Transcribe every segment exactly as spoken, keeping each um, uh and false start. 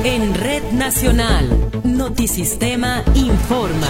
En Red Nacional, Notisistema informa.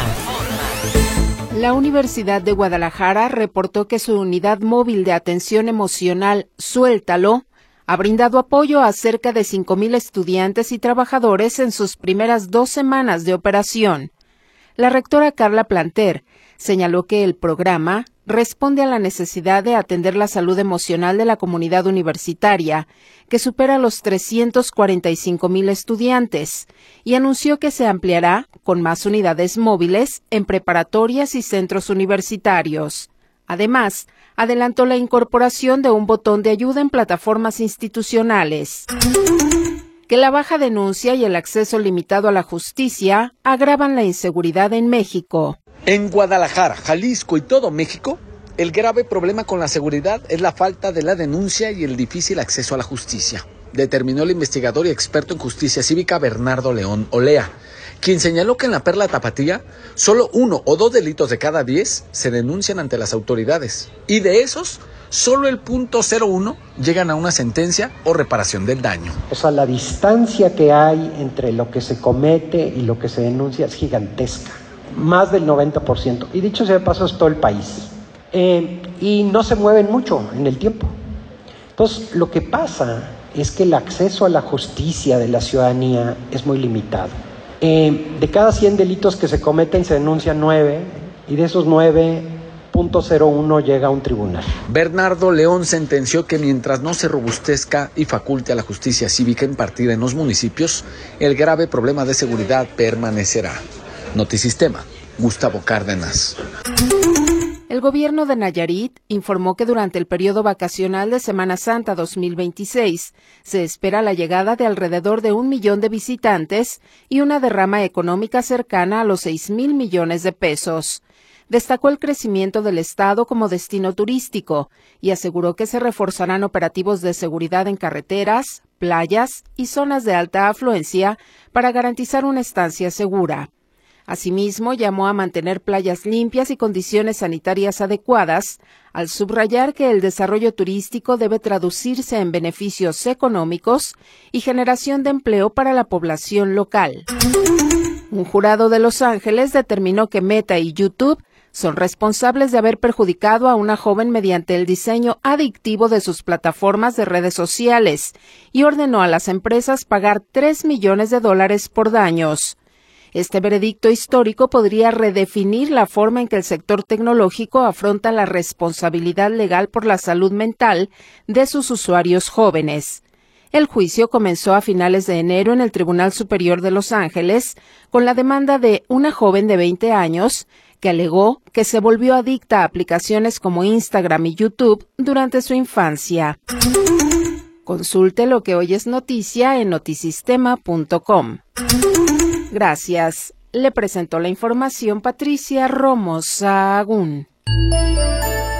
La Universidad de Guadalajara reportó que su unidad móvil de atención emocional, Suéltalo, ha brindado apoyo a cerca de cinco mil estudiantes y trabajadores en sus primeras dos semanas de operación. La rectora Carla Planter señaló que el programa responde a la necesidad de atender la salud emocional de la comunidad universitaria, que supera los trescientos cuarenta y cinco mil estudiantes, y anunció que se ampliará con más unidades móviles en preparatorias y centros universitarios. Además, adelantó la incorporación de un botón de ayuda en plataformas institucionales. Que la baja denuncia y el acceso limitado a la justicia agravan la inseguridad en México. En Guadalajara, Jalisco y todo México, el grave problema con la seguridad es la falta de la denuncia y el difícil acceso a la justicia, determinó el investigador y experto en justicia cívica Bernardo León Olea, quien señaló que en la Perla Tapatía solo uno o dos delitos de cada diez se denuncian ante las autoridades, y de esos, solo el punto cero uno llegan a una sentencia o reparación del daño. O sea, la distancia que hay entre lo que se comete y lo que se denuncia es gigantesca. Más del noventa por ciento, y dicho sea de paso es todo el país, eh, y no se mueven mucho en el tiempo. Entonces, lo que pasa es que el acceso a la justicia de la ciudadanía es muy limitado. Eh, de cada cien delitos que se cometen se denuncian nueve, y de esos nueve, punto cero uno llega a un tribunal. Bernardo León sentenció que mientras no se robustezca y faculte a la justicia cívica impartida en los municipios, el grave problema de seguridad permanecerá. Notisistema, Gustavo Cárdenas. El gobierno de Nayarit informó que durante el periodo vacacional de Semana Santa dos mil veintiséis se espera la llegada de alrededor de un millón de visitantes y una derrama económica cercana a los seis mil millones de pesos. Destacó el crecimiento del estado como destino turístico y aseguró que se reforzarán operativos de seguridad en carreteras, playas y zonas de alta afluencia para garantizar una estancia segura. Asimismo, llamó a mantener playas limpias y condiciones sanitarias adecuadas, al subrayar que el desarrollo turístico debe traducirse en beneficios económicos y generación de empleo para la población local. Un jurado de Los Ángeles determinó que Meta y YouTube son responsables de haber perjudicado a una joven mediante el diseño adictivo de sus plataformas de redes sociales y ordenó a las empresas pagar tres millones de dólares por daños. Este veredicto histórico podría redefinir la forma en que el sector tecnológico afronta la responsabilidad legal por la salud mental de sus usuarios jóvenes. El juicio comenzó a finales de enero en el Tribunal Superior de Los Ángeles con la demanda de una joven de veinte años que alegó que se volvió adicta a aplicaciones como Instagram y YouTube durante su infancia. Consulte lo que hoy es noticia en notisistema punto com. Gracias. Le presentó la información Patricia Romo Sahagún.